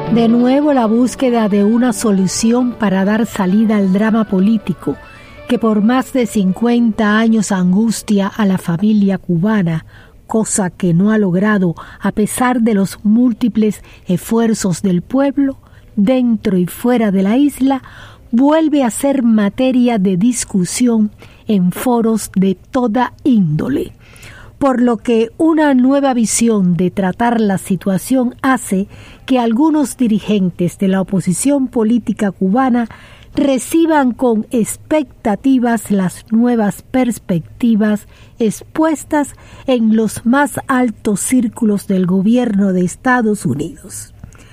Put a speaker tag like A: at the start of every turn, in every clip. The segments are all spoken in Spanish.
A: De nuevo la búsqueda de una solución para dar salida al drama político que por más de 50 años angustia a la familia cubana, cosa que no ha logrado a pesar de los múltiples esfuerzos del pueblo, dentro y fuera de la isla, vuelve a ser materia de discusión en foros de toda índole. Por lo que una nueva visión de tratar la situación hace que algunos dirigentes de la oposición política cubana reciban con expectativas las nuevas perspectivas expuestas en los más altos círculos del gobierno de Estados Unidos.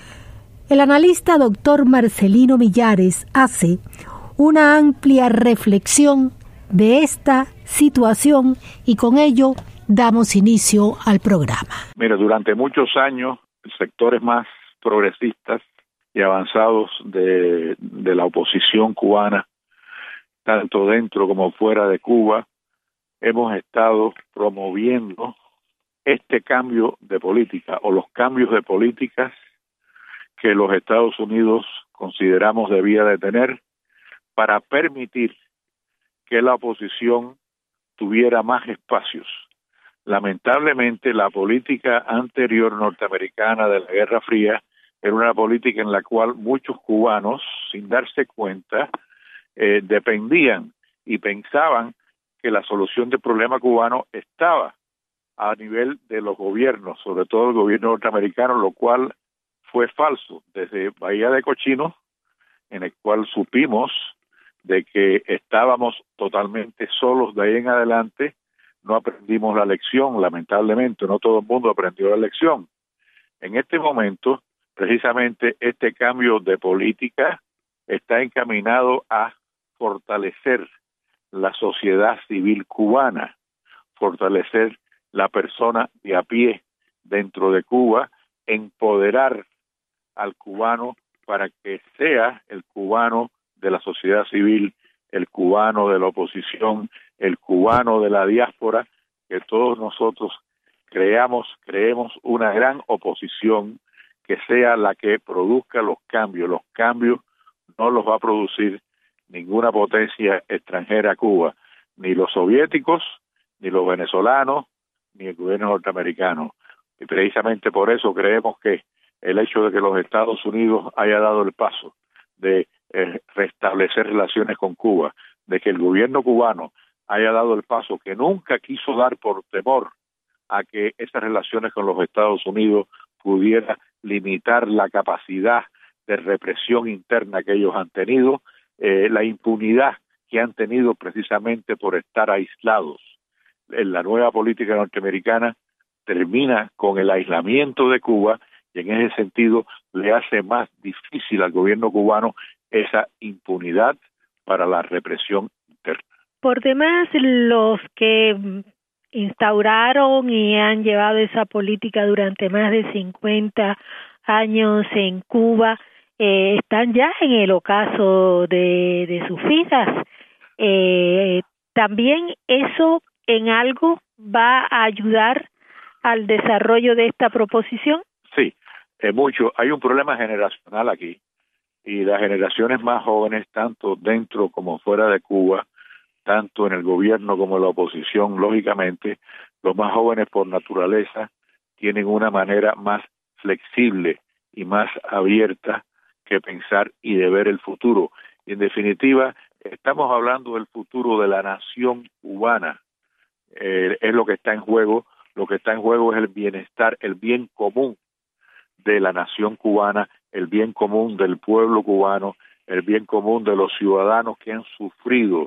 A: El analista doctor Marcelino Millares hace una amplia reflexión de esta situación y con ello damos inicio al programa.
B: Mira, durante muchos años, sectores más progresistas y avanzados de la oposición cubana, tanto dentro como fuera de Cuba, hemos estado promoviendo este cambio de política o los cambios de políticas que los Estados Unidos consideramos debía de tener para permitir que la oposición tuviera más espacios. Lamentablemente, la política anterior norteamericana de la Guerra Fría era una política en la cual muchos cubanos, sin darse cuenta, dependían y pensaban que la solución del problema cubano estaba a nivel de los gobiernos, sobre todo el gobierno norteamericano, lo cual fue falso. Desde Bahía de Cochinos, en el cual supimos de que estábamos totalmente solos de ahí en adelante, no aprendimos la lección, lamentablemente, no todo el mundo aprendió la lección. En este momento, precisamente este cambio de política está encaminado a fortalecer la sociedad civil cubana, fortalecer la persona de a pie dentro de Cuba, empoderar al cubano para que sea el cubano de la sociedad civil, el cubano de la oposición, el cubano de la diáspora, que todos nosotros creemos una gran oposición que sea la que produzca los cambios. Los cambios no los va a producir ninguna potencia extranjera a Cuba, ni los soviéticos, ni los venezolanos, ni el gobierno norteamericano. Y precisamente por eso creemos que el hecho de que los Estados Unidos haya dado el paso de restablecer relaciones con Cuba, de que el gobierno cubano haya dado el paso que nunca quiso dar por temor a que esas relaciones con los Estados Unidos pudiera limitar la capacidad de represión interna que ellos han tenido, la impunidad que han tenido precisamente por estar aislados. En la nueva política norteamericana termina con el aislamiento de Cuba y en ese sentido le hace más difícil al gobierno cubano esa impunidad para la represión interna.
C: Por demás, los que instauraron y han llevado esa política durante más de 50 años en Cuba están ya en el ocaso de sus vidas. También eso en algo va a ayudar al desarrollo de esta proposición. Sí,
B: mucho. Hay un problema generacional aquí y las generaciones más jóvenes, tanto dentro como fuera de Cuba, tanto en el gobierno como en la oposición, lógicamente, los más jóvenes por naturaleza tienen una manera más flexible y más abierta que pensar y de ver el futuro. Y en definitiva, estamos hablando del futuro de la nación cubana. Es lo que está en juego. Lo que está en juego es el bienestar, el bien común de la nación cubana, el bien común del pueblo cubano, el bien común de los ciudadanos que han sufrido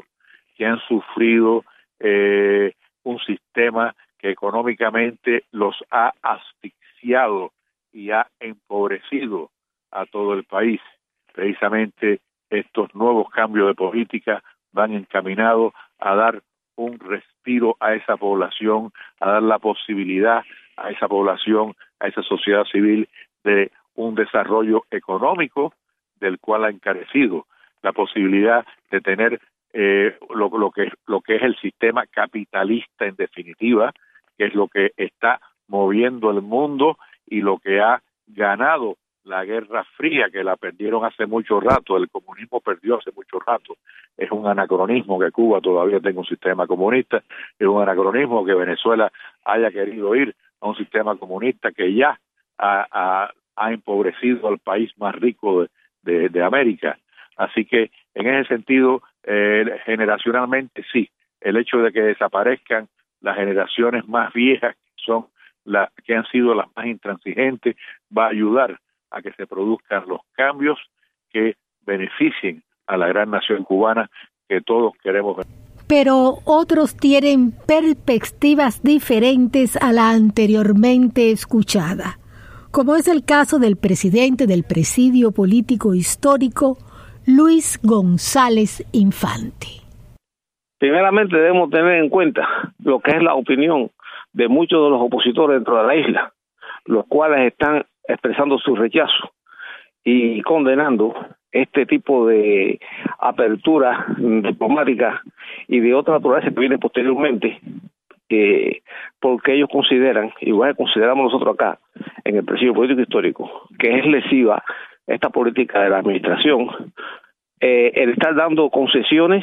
B: un sistema que económicamente los ha asfixiado y ha empobrecido a todo el país. Precisamente estos nuevos cambios de política van encaminados a dar un respiro a esa población, a dar la posibilidad a esa población, a esa sociedad civil de un desarrollo económico del cual ha encarecido, la posibilidad de tener lo que es el sistema capitalista en definitiva, que es lo que está moviendo el mundo y lo que ha ganado la Guerra Fría, que la perdieron hace mucho rato, el comunismo perdió hace mucho rato. Es un anacronismo que Cuba todavía tenga un sistema comunista, es un anacronismo que Venezuela haya querido ir a un sistema comunista que ya ha empobrecido al país más rico de América. Así que en ese sentido, generacionalmente sí, el hecho de que desaparezcan las generaciones más viejas, que han sido las más intransigentes, va a ayudar a que se produzcan los cambios que beneficien a la gran nación cubana que todos queremos ver.
A: Pero otros tienen perspectivas diferentes a la anteriormente escuchada, como es el caso del presidente del Presidio Político Histórico, Luis González Infante.
D: Primeramente debemos tener en cuenta lo que es la opinión de muchos de los opositores dentro de la isla, los cuales están expresando su rechazo y condenando este tipo de apertura diplomática y de otra naturaleza que viene posteriormente, porque ellos consideran, igual que consideramos nosotros acá en el Presidio Político Histórico, que es lesiva esta política de la administración, el estar dando concesiones,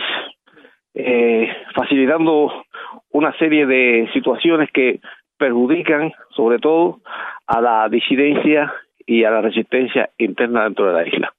D: facilitando una serie de situaciones que perjudican sobre todo a la disidencia y a la resistencia interna dentro de la isla.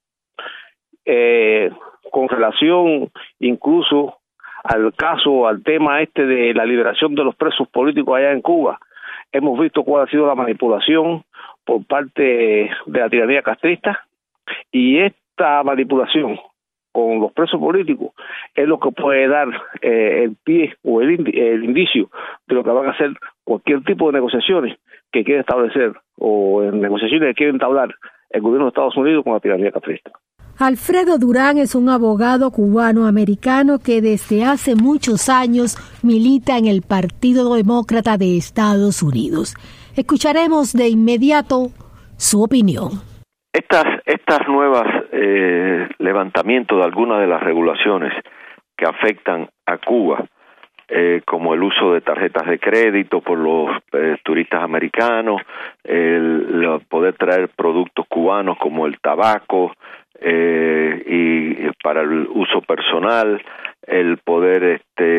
D: Con relación incluso al tema de la liberación de los presos políticos allá en Cuba, hemos visto cuál ha sido la manipulación por parte de la tiranía castrista, y esta manipulación con los presos políticos es lo que puede dar el pie o el indicio de lo que van a hacer cualquier tipo de negociaciones que quiera establecer o en negociaciones que quiere entablar el gobierno de Estados Unidos con la tiranía castrista.
A: Alfredo Durán es un abogado cubano-americano que desde hace muchos años milita en el Partido Demócrata de Estados Unidos. Escucharemos de inmediato su opinión.
E: Estas nuevas levantamientos de algunas de las regulaciones que afectan a Cuba, como el uso de tarjetas de crédito por los turistas americanos, el poder traer productos cubanos como el tabaco y para el uso personal, el poder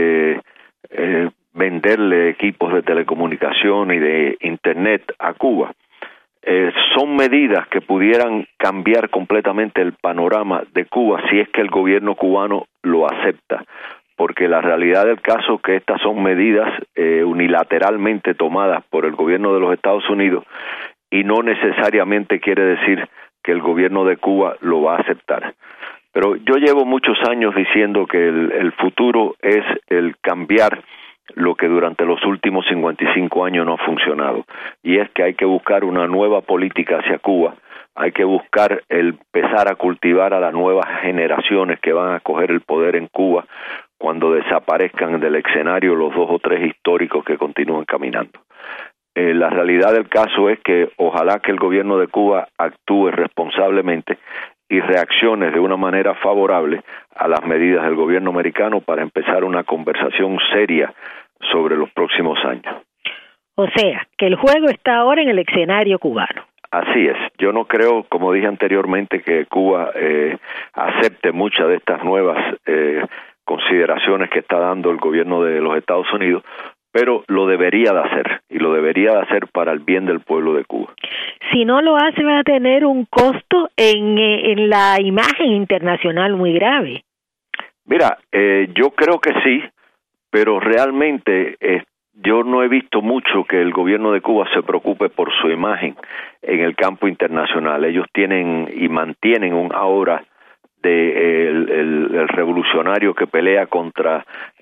E: venderle equipos de telecomunicación y de internet a Cuba. Son medidas que pudieran cambiar completamente el panorama de Cuba si es que el gobierno cubano lo acepta, porque la realidad del caso es que estas son medidas unilateralmente tomadas por el gobierno de los Estados Unidos y no necesariamente quiere decir que el gobierno de Cuba lo va a aceptar. Pero yo llevo muchos años diciendo que el futuro es el cambiar lo que durante los últimos 55 años no ha funcionado, y es que hay que buscar una nueva política hacia Cuba, hay que buscar empezar a cultivar a las nuevas generaciones que van a coger el poder en Cuba cuando desaparezcan del escenario los 2 o 3 históricos que continúan caminando. La realidad del caso es que ojalá que el gobierno de Cuba actúe responsablemente y reaccione de una manera favorable a las medidas del gobierno americano para empezar una conversación seria sobre los próximos años.
C: O sea, que el juego está ahora en el escenario cubano.
E: Así es. Yo no creo, como dije anteriormente, que Cuba acepte muchas de estas nuevas consideraciones que está dando el gobierno de los Estados Unidos, pero lo debería de hacer, y lo debería de hacer para el bien del pueblo de Cuba.
C: Si no lo hace, va a tener un costo en la imagen internacional muy grave.
E: Mira, yo creo que sí, pero realmente yo no he visto mucho que el gobierno de Cuba se preocupe por su imagen en el campo internacional. Ellos tienen y mantienen un aura de el revolucionario que pelea contra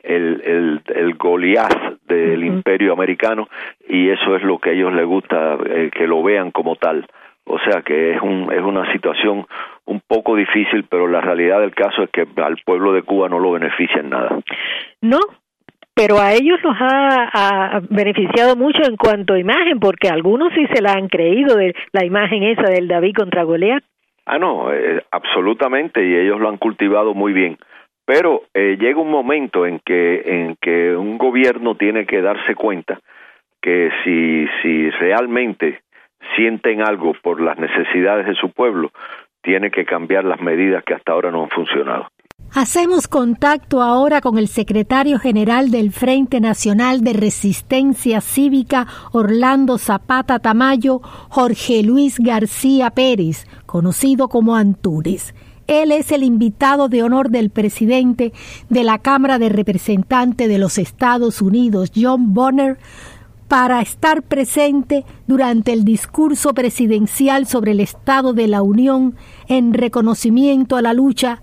E: el Goliat del imperio americano, y eso es lo que a ellos les gusta, que lo vean como tal. O sea que es una situación un poco difícil, pero la realidad del caso es que al pueblo de Cuba no lo beneficia en nada.
C: No, pero a ellos los ha beneficiado mucho en cuanto a imagen, porque algunos sí se la han creído de la imagen esa del David contra Goliat.
E: No, absolutamente, y ellos lo han cultivado muy bien. Pero llega un momento en que un gobierno tiene que darse cuenta que si realmente sienten algo por las necesidades de su pueblo, tiene que cambiar las medidas que hasta ahora no han funcionado.
A: Hacemos contacto ahora con el secretario general del Frente Nacional de Resistencia Cívica, Orlando Zapata Tamayo, Jorge Luis García Pérez, conocido como Antunes. Él es el invitado de honor del presidente de la Cámara de Representantes de los Estados Unidos, John Boehner, para estar presente durante el discurso presidencial sobre el Estado de la Unión en reconocimiento a la lucha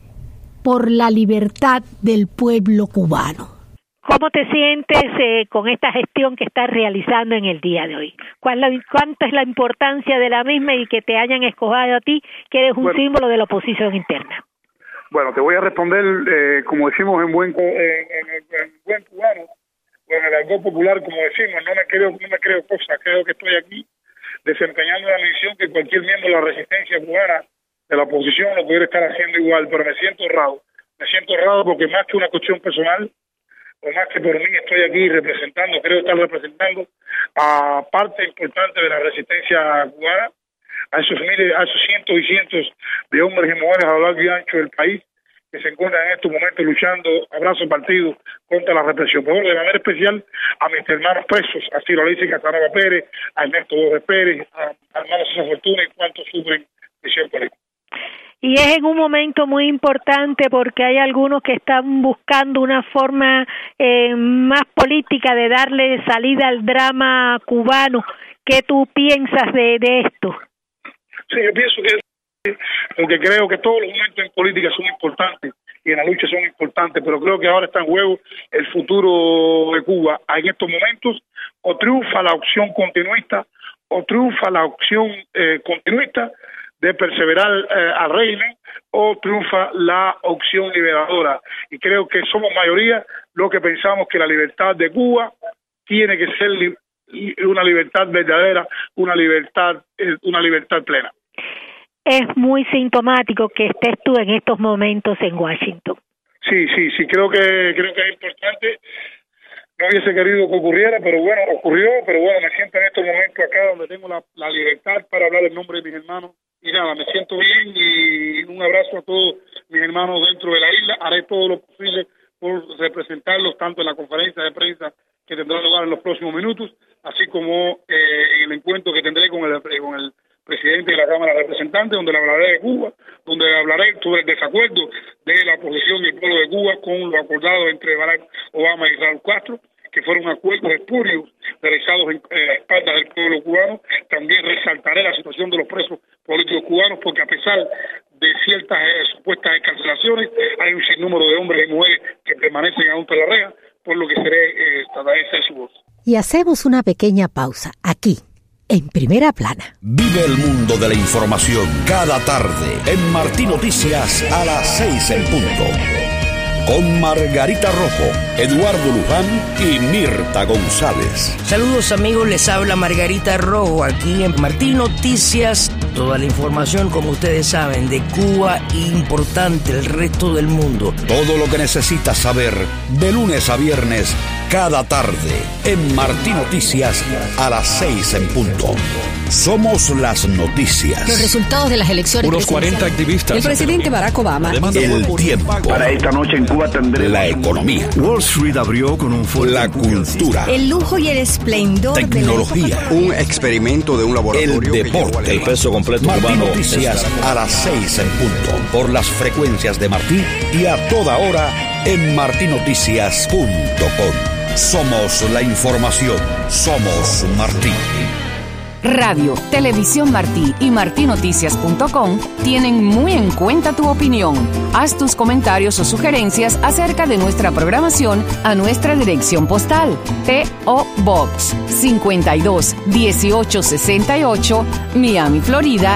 A: por la libertad del pueblo cubano.
C: ¿Cómo te sientes con esta gestión que estás realizando en el día de hoy? ¿Cuánta es la importancia de la misma y que te hayan escogido a ti, que eres un símbolo de la oposición interna?
F: Bueno, te voy a responder, como decimos en buen cubano, o en el argot popular, como decimos, no me creo cosas, creo que estoy aquí desempeñando una misión que cualquier miembro de la resistencia cubana, de la oposición, lo pudiera estar haciendo igual, pero me siento honrado porque más que una cuestión personal, o más que por mí estoy aquí creo estar representando a parte importante de la resistencia cubana, a esos cientos y cientos de hombres y mujeres a lo largo y ancho del país que se encuentran en estos momentos luchando a brazo partido contra la represión. Pero de manera especial a mis hermanos presos, a Ciro Alice Casanova Pérez, a Ernesto Borges Pérez, a hermanos César Fortuna y cuantos sufren prisión política.
C: Y es en un momento muy importante porque hay algunos que están buscando una forma más política de darle salida al drama cubano. ¿Qué tú piensas de esto?
F: Sí, yo pienso porque creo que todos los momentos en política son importantes y en la lucha son importantes, pero creo que ahora está en juego el futuro de Cuba. En estos momentos o triunfa la opción continuista o triunfa la opción continuista de perseverar al régimen, o triunfa la opción liberadora. Y creo que somos mayoría los que pensamos que la libertad de Cuba tiene que ser una libertad verdadera, una libertad plena.
C: Es muy sintomático que estés tú en estos momentos en Washington.
F: Sí, creo que es importante. No hubiese querido que ocurriera, pero bueno, ocurrió, pero bueno, me siento en estos momentos acá donde tengo la libertad para hablar en nombre de mis hermanos. Y nada, me siento bien y un abrazo a todos mis hermanos dentro de la isla. Haré todo lo posible por representarlos tanto en la conferencia de prensa que tendrá lugar en los próximos minutos, así como en el encuentro que tendré con el presidente de la Cámara de Representantes, donde le hablaré de Cuba, donde hablaré sobre el desacuerdo de la oposición y el pueblo de Cuba con lo acordado entre Barack Obama y Raúl Castro, que fueron acuerdos espurios realizados a espaldas del pueblo cubano. También resaltaré la situación de los presos políticos cubanos, porque a pesar de ciertas supuestas excarcelaciones, hay un sinnúmero de hombres y mujeres que permanecen aún tras la reja, por lo que trataré de ser su voz.
A: Y hacemos una pequeña pausa aquí, en Primera Plana.
G: Vive el mundo de la información cada tarde en Martí Noticias a las 6 en punto. Con Margarita Rojo, Eduardo Luján y Mirta González.
H: Saludos amigos, les habla Margarita Rojo aquí en Martí Noticias. Toda la información, como ustedes saben, de Cuba importante el resto del mundo.
G: Todo lo que necesitas saber de lunes a viernes cada tarde en Martí Noticias a las 6 en punto. Somos las noticias.
I: Los resultados de las elecciones.
G: Unos 40 activistas.
I: El presidente Barack Obama.
G: El tiempo.
J: Para esta noche en Cuba tendré
G: la economía.
J: Wall Street abrió con un fuerte.
G: La cultura.
I: El lujo y el esplendor.
G: Tecnología.
J: Un experimento de un laboratorio.
G: El deporte.
J: El peso completo
G: Martí
J: cubano.
G: Noticias a las 6 en punto. Por las frecuencias de Martí y a toda hora en martinoticias.com. Somos la información. Somos Martí.
K: Radio, Televisión Martí y martinoticias.com tienen muy en cuenta tu opinión. Haz tus comentarios o sugerencias acerca de nuestra programación a nuestra dirección postal: P.O. Box 52 1868, Miami, Florida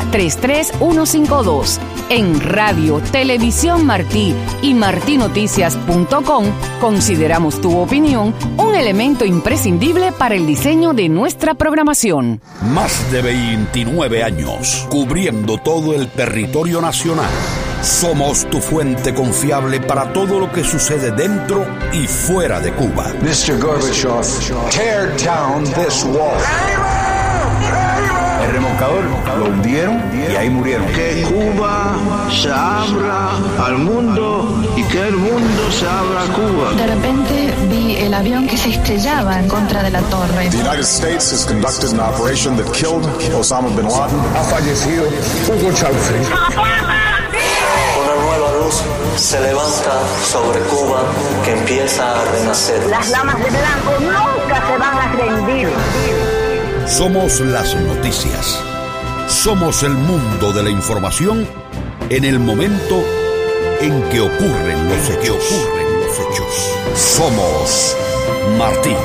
K: 33152. En Radio, Televisión Martí y martinoticias.com consideramos tu opinión un elemento imprescindible para el diseño de nuestra programación.
G: Más de 29 años, cubriendo todo el territorio nacional. Somos tu fuente confiable para todo lo que sucede dentro y fuera de Cuba.
J: Mr. Gorbachev, tear down this wall. emboscador, lo hundieron y ahí murieron.
L: Que Cuba se abra al mundo y que el mundo se abra a Cuba.
M: De repente vi el avión que se estrellaba en contra de la torre.
N: The United States has conducted an operation that killed Osama bin Laden.
L: Ha fallecido Hugo Chávez.
O: Una nueva luz se levanta sobre Cuba que empieza a renacer.
P: Las damas de blanco nunca se van a rendir.
G: Somos las noticias. Somos el mundo de la información en el momento en que ocurren los hechos. Somos Martín.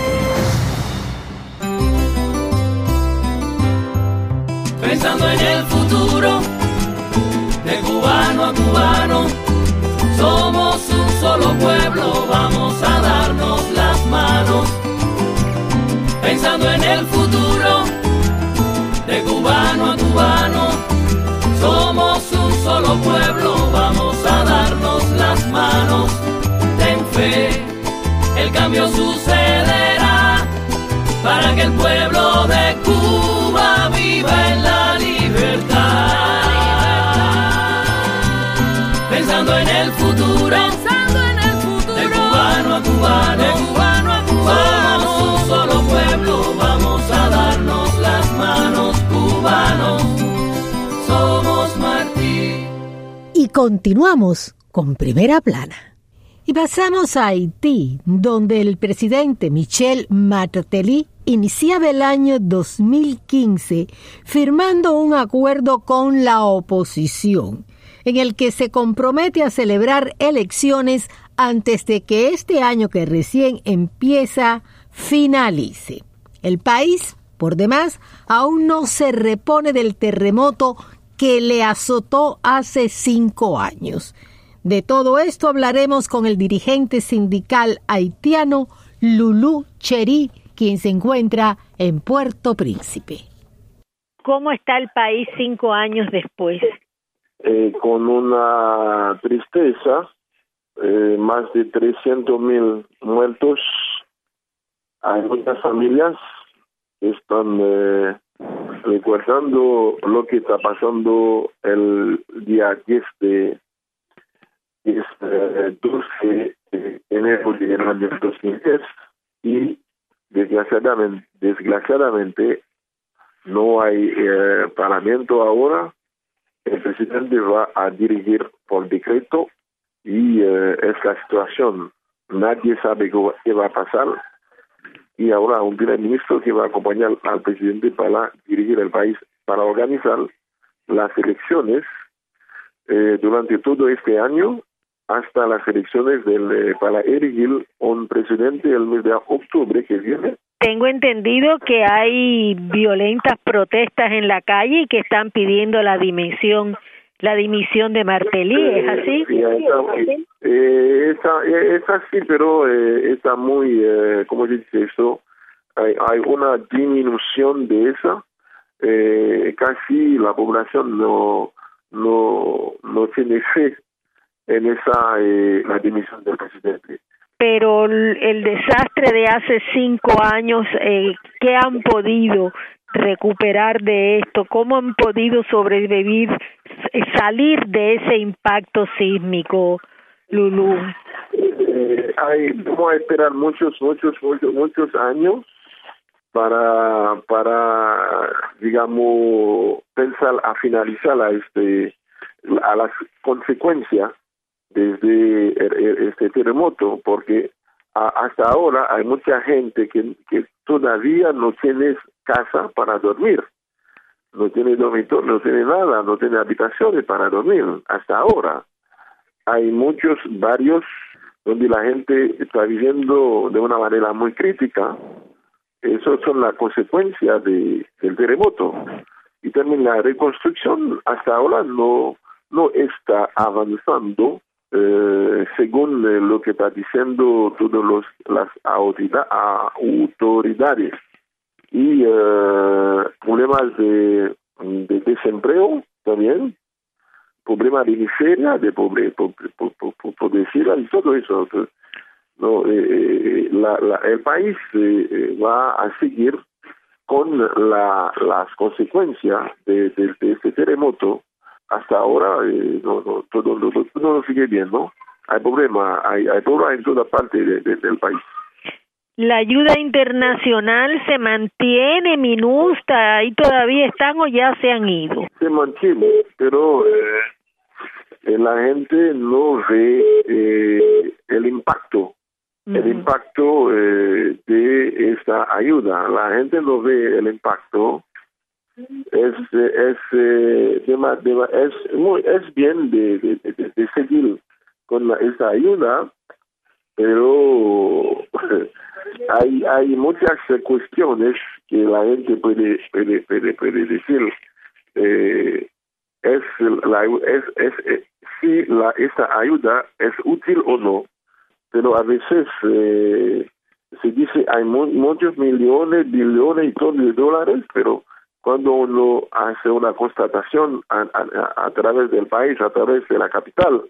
Q: Pensando en el futuro, de cubano a cubano, somos un solo pueblo, vamos a darnos las manos. Pensando en el futuro, de cubano a cubano, somos un solo pueblo, vamos a darnos las manos. Ten fe, el cambio sucederá, para que el pueblo de Cuba viva en la libertad. Pensando en el futuro, de cubano a cubano, somos un solo pueblo, vamos a darnos las manos, cubanos, somos Martí.
A: Y continuamos con Primera Plana. Y pasamos a Haití, donde el presidente Michel Martelly iniciaba el año 2015 firmando un acuerdo con la oposición, en el que se compromete a celebrar elecciones antes de que este año que recién empieza finalice. El país, por demás, aún no se repone del terremoto que le azotó hace 5 años. De todo esto hablaremos con el dirigente sindical haitiano Lulú Cherí, quien se encuentra en Puerto Príncipe.
C: ¿Cómo está el país 5 años después?
D: Con una tristeza, más de 300,000 muertos. Hay muchas familias que están recordando lo que está pasando el día 10 de 12 de enero del año 2010 y desgraciadamente no hay parlamento ahora. El presidente va a dirigir por decreto y es la situación. Nadie sabe qué va a pasar y ahora un primer ministro que va a acompañar al presidente para dirigir el país, para organizar las elecciones durante todo este año hasta las elecciones para elegir un presidente el mes de octubre que viene.
C: Tengo entendido que hay violentas protestas en la calle y que están pidiendo la dimisión de Martelly, ¿es así?
D: Es así, pero está muy, ¿cómo se dice eso? Hay una disminución de esa. Casi la población no tiene fe en la dimisión del presidente.
C: Pero el desastre de hace 5 años, ¿qué han podido recuperar de esto? ¿Cómo han podido sobrevivir, salir de ese impacto sísmico, Lulú?
D: Vamos a esperar muchos años para digamos pensar a finalizar a las consecuencias desde este terremoto, porque hasta ahora hay mucha gente que todavía no tiene casa para dormir, no tiene dormitorio, no tiene nada, no tiene habitaciones para dormir. Hasta ahora hay muchos barrios donde la gente está viviendo de una manera muy crítica. Esas son las consecuencias del terremoto. Y también la reconstrucción hasta ahora no está avanzando según lo que está diciendo todas las autoridades. Y problemas de desempleo también, problemas de miseria, de pobreza y todo eso. No, el país va a seguir
R: con las consecuencias de este terremoto, hasta ahora todo lo sigue bien, ¿no? Hay problema en toda parte del país.
C: ¿La ayuda internacional se mantiene, MINUSTA, ahí todavía están o ya se han ido?
R: Se mantiene, pero la gente no ve el impacto. El impacto de esta ayuda. La gente no ve el impacto. Es bien de seguir con esta ayuda, pero hay muchas cuestiones que la gente puede decir. Si esta ayuda es útil o no. Pero a veces se dice hay muchos millones, billones y tonos de dólares, pero cuando uno hace una constatación a través del país, a través de la capital,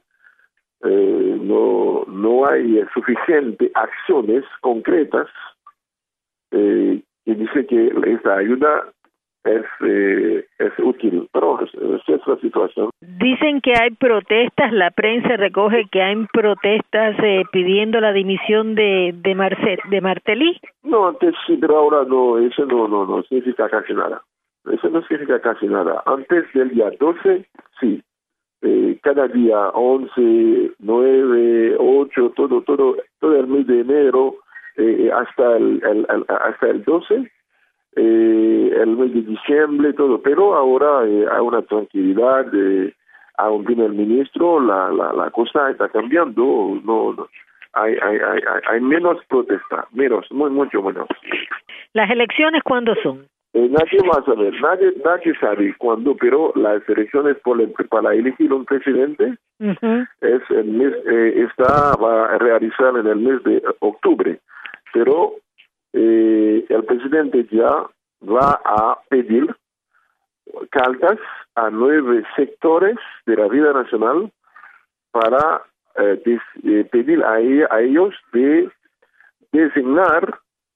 R: no hay suficientes acciones concretas que dice que esta ayuda es útil, pero esa es la situación.
C: Dicen que hay protestas, la prensa recoge que hay protestas pidiendo la dimisión de Martelly.
R: No, antes sí, pero ahora no, eso no significa casi nada. Eso no significa casi nada. Antes del día 12, sí. Cada día 11, 9, 8, todo el mes de enero hasta el 12. El mes de diciembre, todo, pero ahora hay una tranquilidad, aún viene el ministro, la cosa está cambiando, no hay menos protesta, mucho menos.
C: ¿Las elecciones cuándo son?
R: Nadie va a saber, nadie sabe cuándo, pero las elecciones para elegir un presidente es el mes, va a realizar en el mes de octubre, pero el presidente ya va a pedir cartas a 9 sectores de la vida nacional para pedir a ellos de designar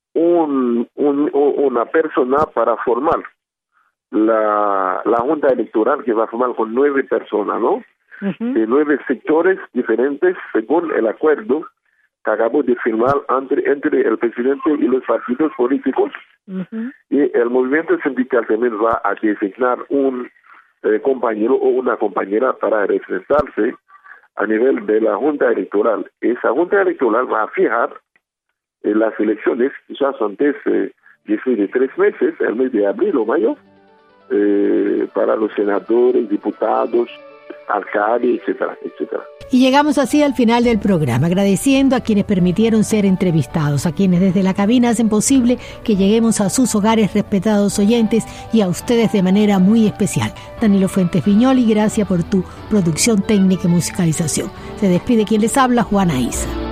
R: una persona para formar la junta electoral, que va a formar con 9 personas, ¿no? De 9 sectores diferentes según el acuerdo que acabó de firmar entre el presidente y los partidos políticos. Y el movimiento sindical también va a designar un compañero o una compañera para representarse a nivel de la Junta Electoral. Esa Junta Electoral va a fijar las elecciones, quizás antes después de 3 meses, el mes de abril o mayo, para los senadores, diputados, alcaldes, etcétera, etcétera.
A: Y llegamos así al final del programa, agradeciendo a quienes permitieron ser entrevistados, a quienes desde la cabina hacen posible que lleguemos a sus hogares, respetados oyentes, y a ustedes de manera muy especial. Danilo Fuentes Viñoli, gracias por tu producción técnica y musicalización. Se despide quien les habla, Juana Isa.